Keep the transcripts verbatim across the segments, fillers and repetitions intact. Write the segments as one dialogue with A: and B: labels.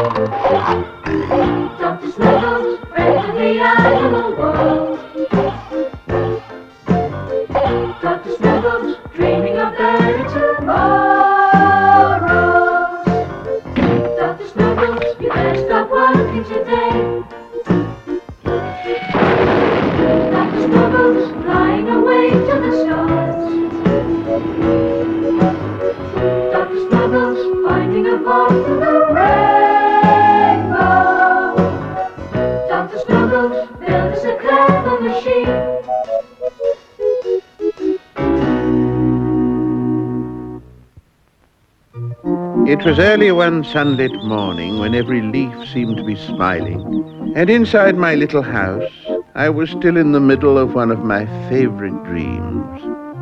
A: Doctor Snuggles, friend of the animal world. Doctor Snuggles, dreaming of better tomorrows. Doctor Snuggles, you better stop working today. Doctor Snuggles, flying away to the stars. Doctor Snuggles, finding a path to the rainbow. Doctor Snuggles, build us a clever machine.
B: It was early one sunlit morning when every leaf seemed to be smiling, and inside my little house I was still in the middle of one of my favorite dreams.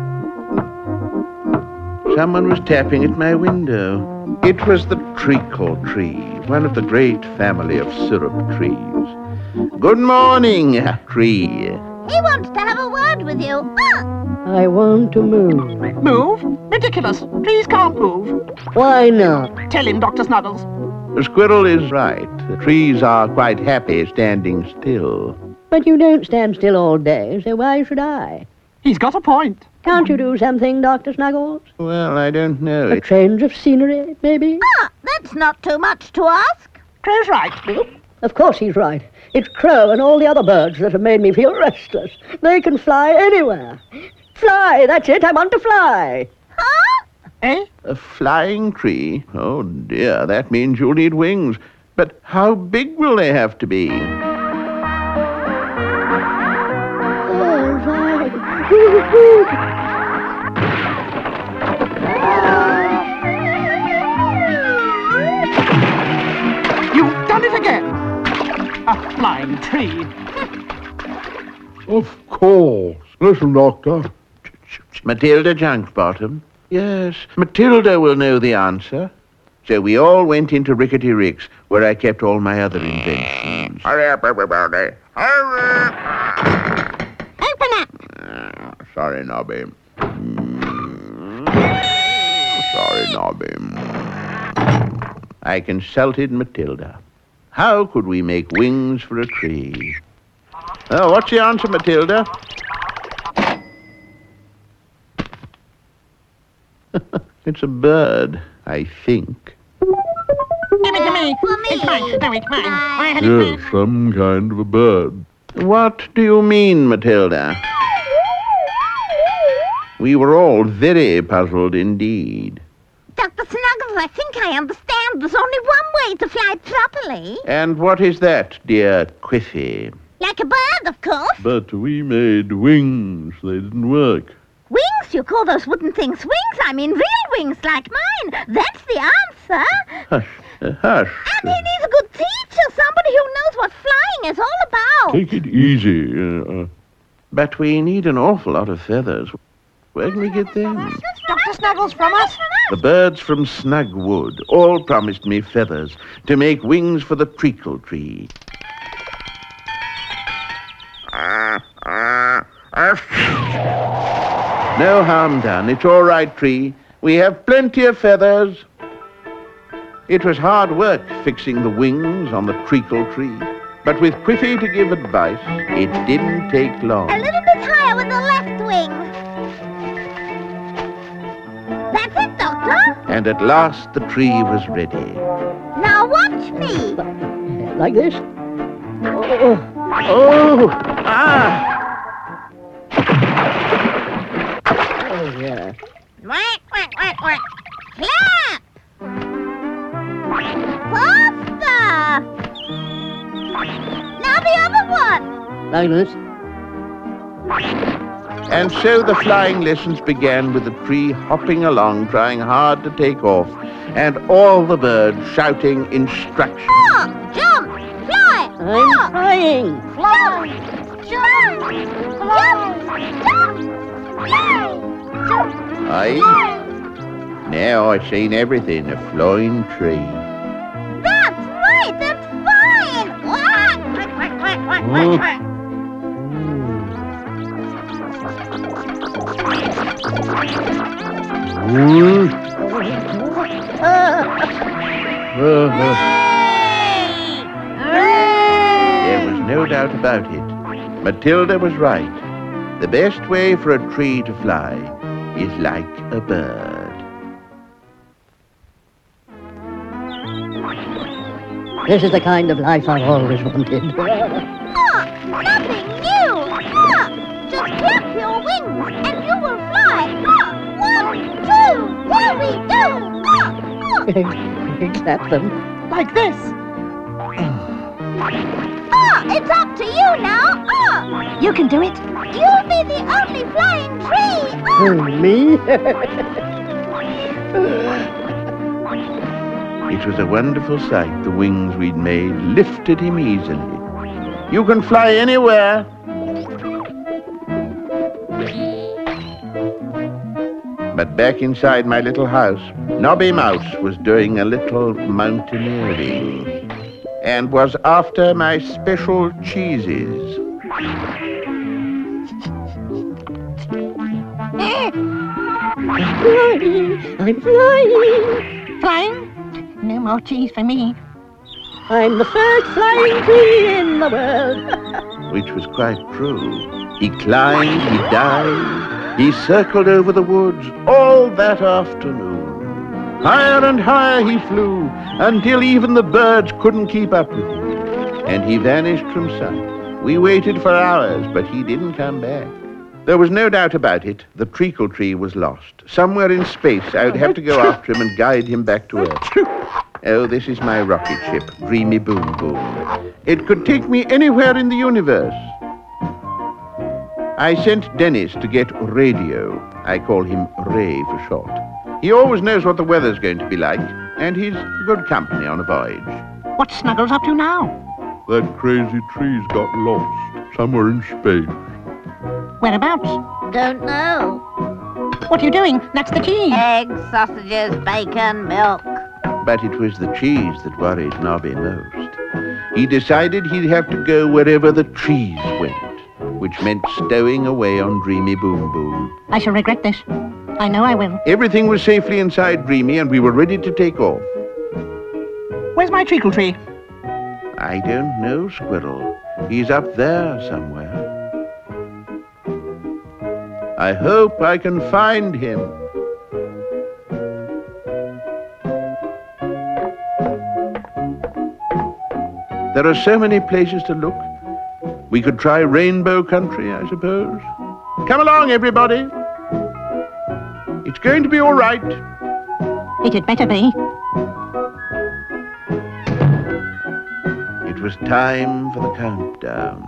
B: Someone was tapping at my window. It was the treacle tree, one of the great family of syrup trees. Good morning, tree.
C: He wants to have a word with you. Ah!
D: I want to move.
E: Move? Ridiculous. Trees can't move.
D: Why not?
E: Tell him, Doctor Snuggles.
B: The squirrel is right. The trees are quite happy standing still.
D: But you don't stand still all day, so why should I?
E: He's got a point.
D: Can't you do something, Doctor Snuggles?
B: Well, I don't know.
D: A change of scenery, maybe?
C: Ah, that's not too much to ask.
E: Crow's right.
D: Of course he's right. It's Crow and all the other birds that have made me feel restless. They can fly anywhere. Fly, that's it, I want to fly.
C: Huh?
E: Eh?
B: A flying tree? Oh, dear, that means you'll need wings. But how big will they have to be?
D: Oh, fly.
E: You've done it again. A flying tree.
F: Of course. Listen, Doctor.
B: Matilda Junkbottom? Yes, Matilda will know the answer. So we all went into Rickety Rick's, where I kept all my other inventions. Hurry up, everybody. Hurry!
C: Open up.
B: Uh, sorry, Nobby. Mm. Sorry, Nobby. I consulted Matilda. How could we make wings for a tree? Oh, what's the answer, Matilda? It's a bird, I think.
E: Give it to me.
C: For me.
E: It's mine. No, it's mine. I had it
F: Yes,
E: mine.
F: some kind of a bird.
B: What do you mean, Matilda? We were all very puzzled indeed.
C: Doctor Snuggles, I think I understand. There's only one way to fly properly.
B: And what is that, dear Quiffy?
C: Like a bird, of course.
F: But we made wings. They didn't work.
C: Wings? You call those wooden things wings? I mean real wings like mine. That's the answer.
B: Hush, uh, hush.
C: And he needs a good teacher, somebody who knows what flying is all about.
F: Take it easy. Uh, uh,
B: But we need an awful lot of feathers. Where can we get them?
E: Doctor Snuggles from us.
B: The birds from Snugwood all promised me feathers to make wings for the treacle tree. No harm done. It's all right, tree. We have plenty of feathers. It was hard work fixing the wings on the treacle tree, but with Quiffy to give advice, it didn't take long.
C: A little bit higher with the left wing. That's it, Doctor.
B: And at last the tree was ready.
C: Now watch me.
D: Like this? Oh,
B: Oh! Ah!
D: oh yeah.
C: Quack, quack, quack, quack. Clap. Faster. Now the other one.
D: Like this?
B: And so the flying lessons began with the tree hopping along, trying hard to take off, and all the birds shouting instructions.
C: Walk, jump, fly,
D: I'm
C: walk,
D: trying.
C: fly, jump, jump, jump, fly, jump,
B: Aye.
C: fly.
B: Now I've seen everything, a flying tree.
C: That's right, that's fine. Quack, quack, quack, quack, quack, quack, quack.
F: uh, uh, uh.
B: doubt about it. Matilda was right. The best way for a tree to fly is like a bird.
D: This is the kind of life I've always wanted.
C: Ah, nothing new. Ah, just clap your wings and you will fly. Ah, one, two, there we go. Ah, ah.
D: Clap them.
E: Like this.
C: Ah, it's up to you now. Ah,
D: You can do it.
C: you'll be the only flying tree. Ah.
D: Oh, me?
B: It was a wonderful sight. The wings we'd made lifted him easily. You can fly anywhere. But back inside my little house, Nobby Mouse was doing a little mountaineering and was after my special cheeses.
D: Flying. I'm flying.
E: Flying? No more cheese for me.
D: I'm the first flying tree in the world.
B: Which was quite true. He climbed, he dived, he circled over the woods all that afternoon. Higher and higher he flew, until even the birds couldn't keep up with him. And he vanished from sight. We waited for hours, but he didn't come back. There was no doubt about it, the treacle tree was lost. Somewhere in space, I'd have to go after him and guide him back to Earth. Oh, this is my rocket ship, Dreamy Boom Boom. It could take me anywhere in the universe. I sent Dennis to get radio. I call him Ray for short. He always knows what the weather's going to be like, and he's good company on a voyage.
E: What's Snuggles up to now?
F: That crazy tree's got lost somewhere in space.
E: Whereabouts?
C: Don't know.
E: What are you doing? That's the cheese.
C: Eggs, sausages, bacon, milk.
B: But it was the cheese that worried Nobby most. He decided he'd have to go wherever the trees went, which meant stowing away on Dreamy Boom Boom.
E: I shall regret this. I know I will.
B: Everything was safely inside Dreamy, and we were ready to take off.
E: Where's my treacle tree?
B: I don't know, Squirrel. He's up there somewhere. I hope I can find him. There are so many places to look. We could try Rainbow Country, I suppose. Come along, everybody. It's going to be all right.
E: It had better be.
B: It was time for the countdown.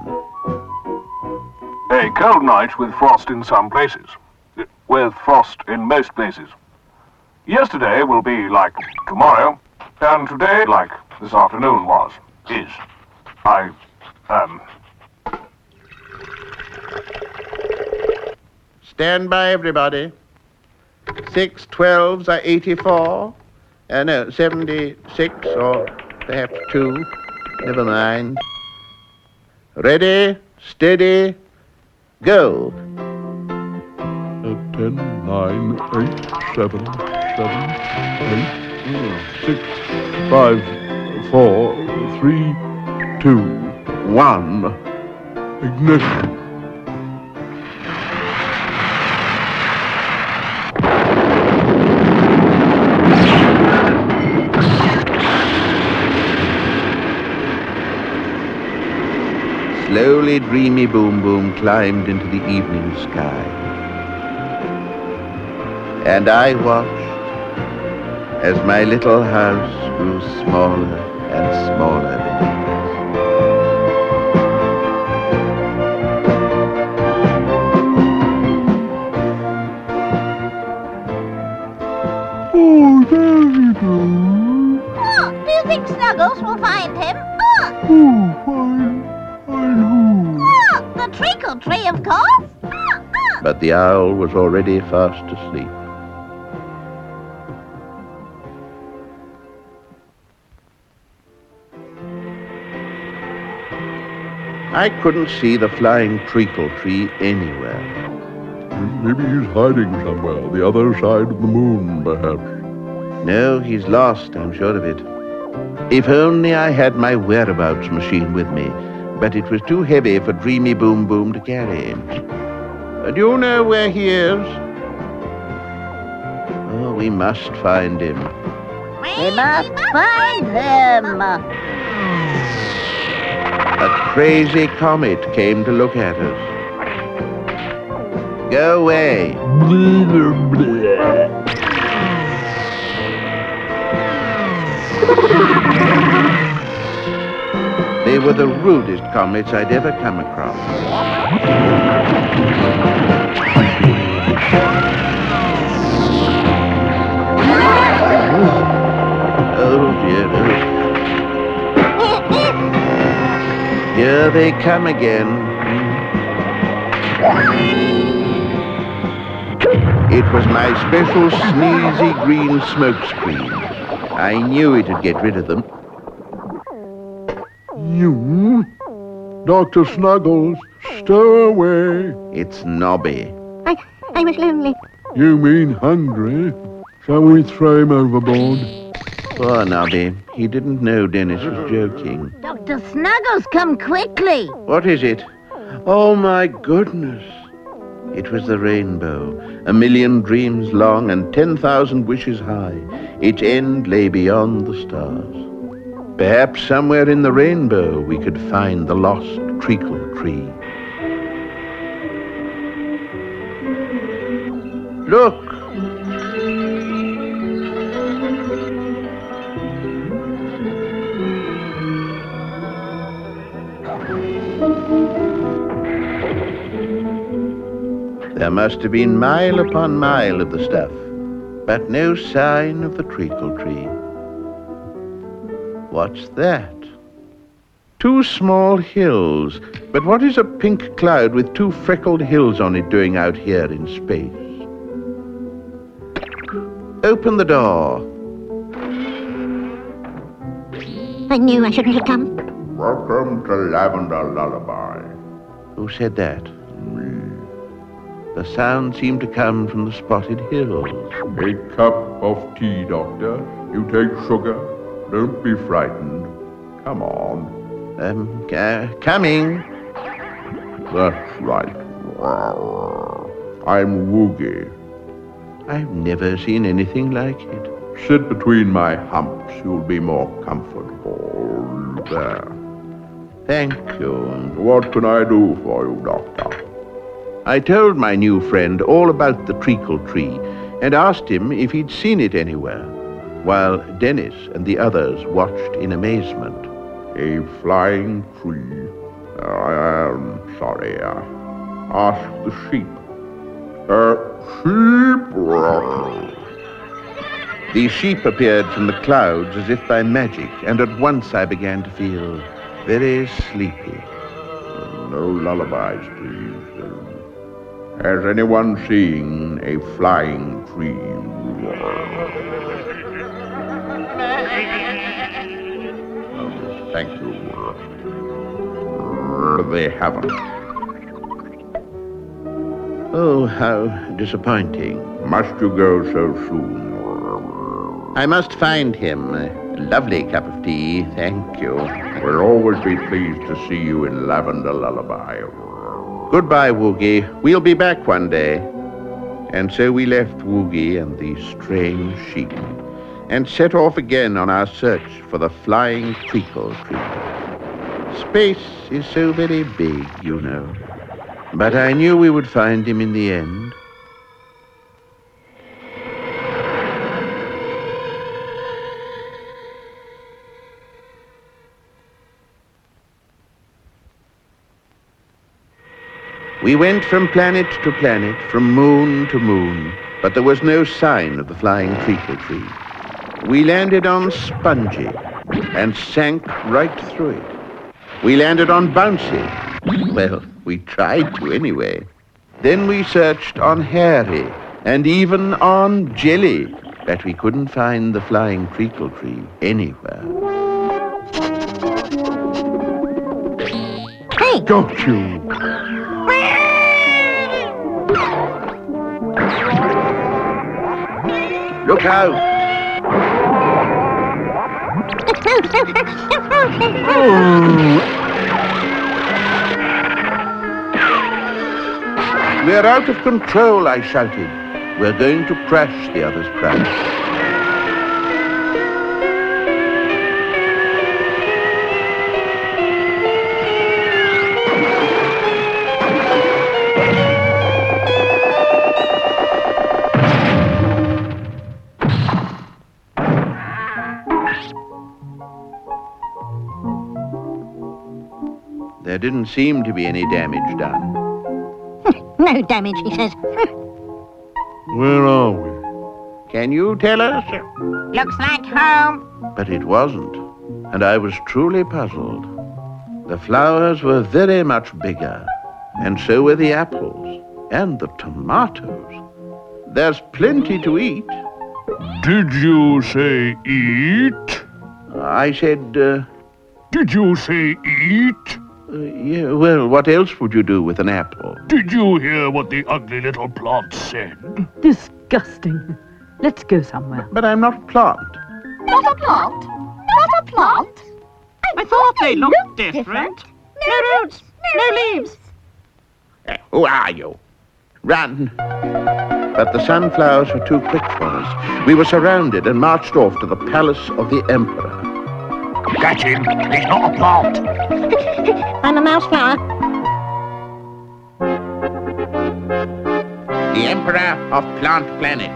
G: A cold night with frost in some places. With frost in most places. Yesterday will be like tomorrow, and today like this afternoon was, is. I, um...
B: Stand by, everybody. Six twelves are eighty-four. Uh, no, seventy-six, or perhaps two. Never mind. Ready, steady, go.
F: Uh, ten, nine, eight, seven, seven, eight, six, five, four, three, two, one. Ignition.
B: Slowly, Dreamy Boom Boom climbed into the evening sky. And I watched as my little house grew smaller and smaller beneath
F: Oh, there you go.
C: Oh, do you think Snuggles will find him? Oh,
F: Oh, fine, fine, who?
C: oh, the treacle tree, of course. Oh, oh.
B: But the owl was already fast asleep. I couldn't see the flying treacle tree anywhere.
F: Maybe he's hiding somewhere, the other side of the moon, perhaps.
B: No, he's lost, I'm sure of it. If only I had my whereabouts machine with me, but it was too heavy for Dreamy Boom Boom to carry. Uh, do you know where he is? Oh, we must find him.
C: We must find him.
B: A crazy comet came to look at us. Go away. They were the rudest comets I'd ever come across. Oh dear. Here they come again. It was my special sneezy green smokescreen. I knew it'd get rid of them.
F: You? Doctor Snuggles, stow away.
B: It's Nobby.
C: I, I was lonely.
F: You mean hungry? Shall we throw him overboard?
B: Poor Nobby. He didn't know Dennis was joking.
C: Doctor Snuggles, come quickly.
B: What is it? Oh, my goodness. It was the rainbow, a million dreams long and ten thousand wishes high. Its end lay beyond the stars. Perhaps somewhere in the rainbow we could find the lost treacle tree. Look! There must have been mile upon mile of the stuff, but no sign of the treacle tree. What's that? Two small hills, but what is a pink cloud with two freckled hills on it doing out here in space? Open the door.
C: I knew I shouldn't have come.
F: Welcome to Lavender Lullaby.
B: Who said that? The sound seemed to come from the spotted hills.
F: A cup of tea, Doctor. You take sugar. Don't be frightened. Come on.
B: Um, uh, coming.
F: That's right. I'm Woogie.
B: I've never seen anything like it.
F: Sit between my humps. You'll be more comfortable. There.
B: Thank you.
F: What can I do for you, Doctor?
B: I told my new friend all about the treacle tree and asked him if he'd seen it anywhere, while Dennis and the others watched in amazement.
F: A flying tree. Uh, I am sorry. Uh, ask the sheep. Uh, sheep.
B: The sheep appeared from the clouds as if by magic, and at once I began to feel very sleepy.
F: No lullabies, please. Has anyone seen a flying tree? Oh, thank you. They haven't.
B: Oh, how disappointing.
F: Must you go so soon?
B: I must find him. A lovely cup of tea, thank you.
F: We'll always be pleased to see you in Lavender Lullaby.
B: Goodbye, Woogie. We'll be back one day. And so we left Woogie and the strange sheep and set off again on our search for the flying treacle tree. Space is so very big, you know. But I knew we would find him in the end. We went from planet to planet, from moon to moon, but there was no sign of the flying treacle tree. We landed on Spongy and sank right through it. We landed on Bouncy. Well, we tried to anyway. Then we searched on Hairy and even on Jelly, but we couldn't find the flying treacle tree anywhere.
C: Hey!
F: Got you!
B: Look out! we're out of control, I shouted. We're going to crash, the others cried. There didn't seem to be any damage done.
C: No damage, he says.
B: Where are we? Can you tell us?
C: Looks like home.
B: But it wasn't, and I was truly puzzled. The flowers were very much bigger, and so were the apples, and the tomatoes. There's plenty to eat.
F: Did you say eat?
B: I said, uh,
F: Did you say eat?
B: uh, yeah, well, what else would you do with an apple?
F: Did you hear what the ugly little plant said?
H: Disgusting. Let's go somewhere.
B: But I'm not a plant.
C: Not a plant? Not a plant?
E: I thought they looked different.
C: No roots, no leaves.
B: Uh, who are you? Run. But the sunflowers were too quick for us. We were surrounded and marched off to the palace of the emperor.
F: Catch him. He's not a plant.
C: I'm a mouse flower.
B: The emperor of Plant Planet.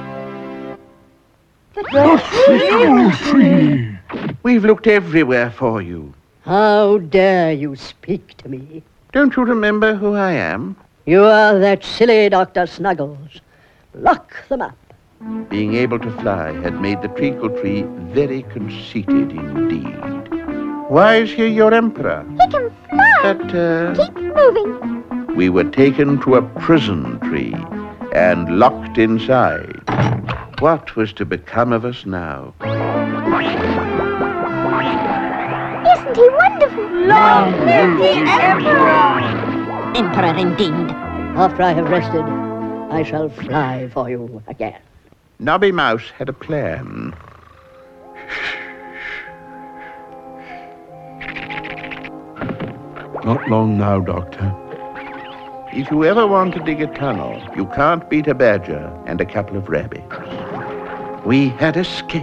F: Treacle tree.
B: We've looked everywhere for you.
D: How dare you speak to me?
B: Don't you remember who I am?
D: You are that silly Doctor Snuggles. Lock them up.
B: Being able to fly had made the treacle tree very conceited indeed. Why is he your emperor?
C: He can fly.
B: But, uh,
C: Keep moving.
B: we were taken to a prison tree and locked inside. What was to become of us now?
C: Isn't he wonderful? Long live the Emperor! Emperor indeed.
D: After I have rested, I shall fly for you again.
B: Nobby Mouse had a plan.
F: Not long now, Doctor.
B: If you ever want to dig a tunnel, you can't beat a badger and a couple of rabbits. We had escaped.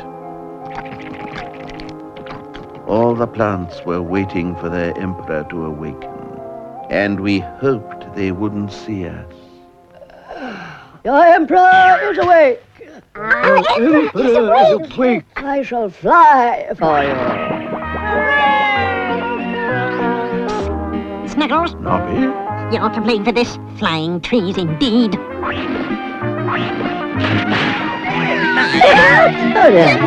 B: All the plants were waiting for their emperor to awaken, and we hoped they wouldn't see us.
D: Your emperor is awake.
C: Our Emperor is awake.
D: I shall fly for you.
C: Snuggles,
B: Nobby?
C: you're to blame for this. Flying trees indeed.
D: Oh, dear.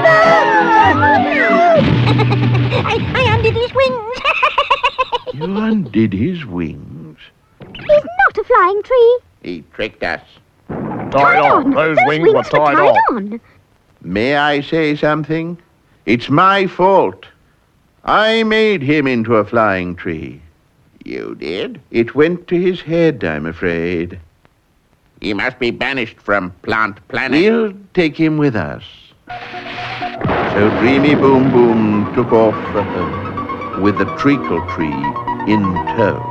C: I, I undid his wings.
B: You undid his wings.
C: He's not a flying tree.
B: He tricked us.
F: Tied on. Those wings were tied off.
C: on.
B: May I say something? It's my fault. I made him into a flying tree. You did? It went to his head, I'm afraid. He must be banished from Plant Planet. We'll take him with us. So Dreamy Boom Boom took off uh, with the treacle tree in tow.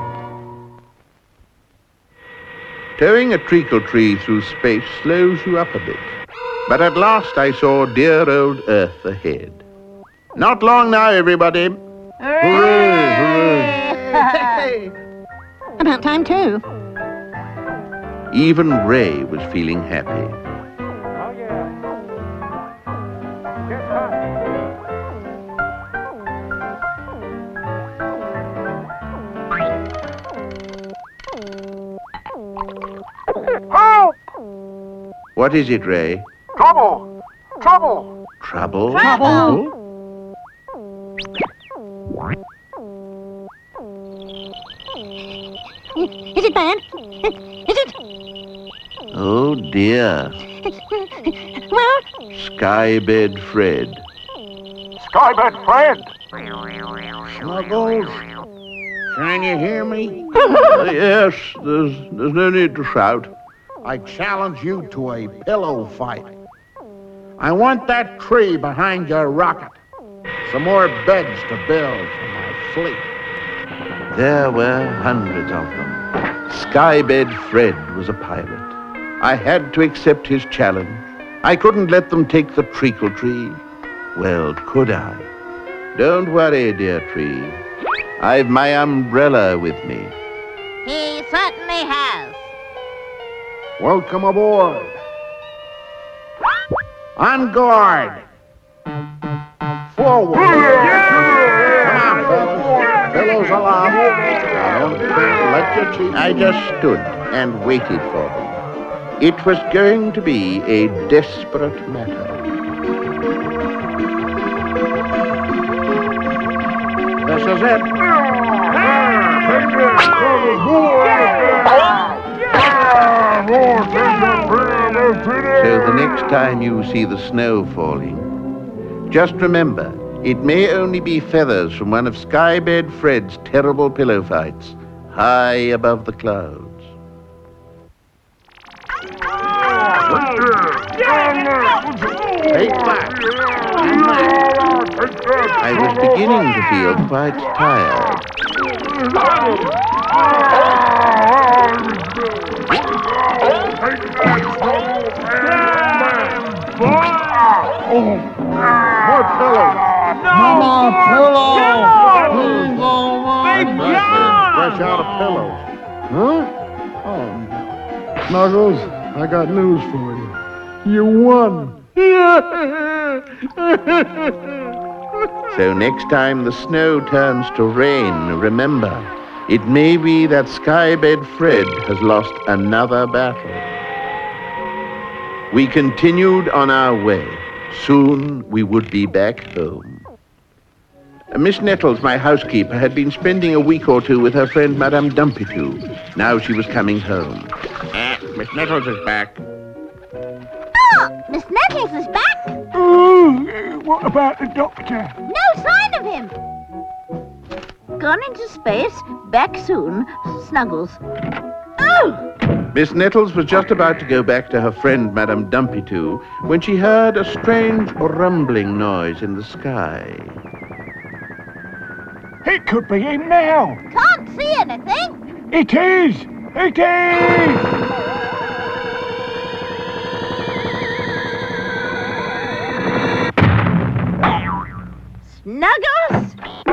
B: Towing a treacle tree through space slows you up a bit. But at last I saw dear old Earth ahead. Not long now, everybody. Hooray, hooray.
C: About time too.
B: Even Ray was feeling happy.
G: Help!
B: What is it, Ray?
G: Trouble! Trouble!
B: Trouble?
C: Trouble. Is it bad? Is it?
B: Oh, dear.
C: Well,
B: Skybed Fred.
G: Skybed Fred!
B: Snuggles? Can you hear me? Uh, yes, there's, there's no need to shout.
I: I challenge you to a pillow fight. I want that tree behind your rocket. Some more beds to build for my fleet.
B: There were hundreds of them. Skybed Fred was a pirate. I had to accept his challenge. I couldn't let them take the treacle tree. Well, could I? Don't worry, dear tree. I've my umbrella with me.
C: He certainly has.
I: Welcome aboard. On guard. Forward. Come on, fellas. Pillows aloft. Don't let your cheek.
B: I just stood and waited for them. It was going to be a desperate matter.
I: This is it.
B: So the next time you see the snow falling, just remember, it may only be feathers from one of Skybed Fred's terrible pillow fights, high above the clouds.
I: Take that.
B: I was beginning to feel quite tired.
I: More pillows.
E: More pillows.
I: Big John! Fresh out of pillows. Huh? Oh, Snuggles, I got news for you. You won.
B: So next time the snow turns to rain, remember, it may be that Skybed Fred has lost another battle. We continued on our way. Soon we would be back home. Uh, Miss Nettles, my housekeeper, had been spending a week or two with her friend Madame Dumpitoo. Now she was coming home.
I: Ah, Miss Nettles is back.
C: Oh, Miss Nettles is back.
E: Oh, what about the doctor?
C: No sign of him. Gone into space. Back soon. Snuggles. Oh!
B: Miss Nettles was just about to go back to her friend Madame Dumpitoo when she heard a strange rumbling noise in the sky.
E: It could be him now.
C: Can't see anything.
E: It is. It is.
C: Snuggles?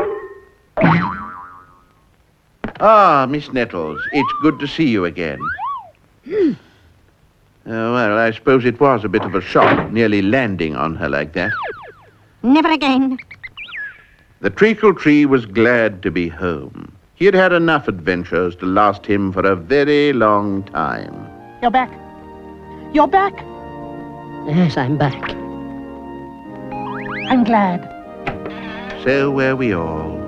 B: Ah, Miss Nettles, it's good to see you again. Oh, well, I suppose it was a bit of a shock, nearly landing on her like that.
C: Never again.
B: The treacle tree was glad to be home. He had had enough adventures to last him for a very long time.
H: You're back. You're back.
D: Yes, I'm back.
H: I'm glad.
B: So were we all.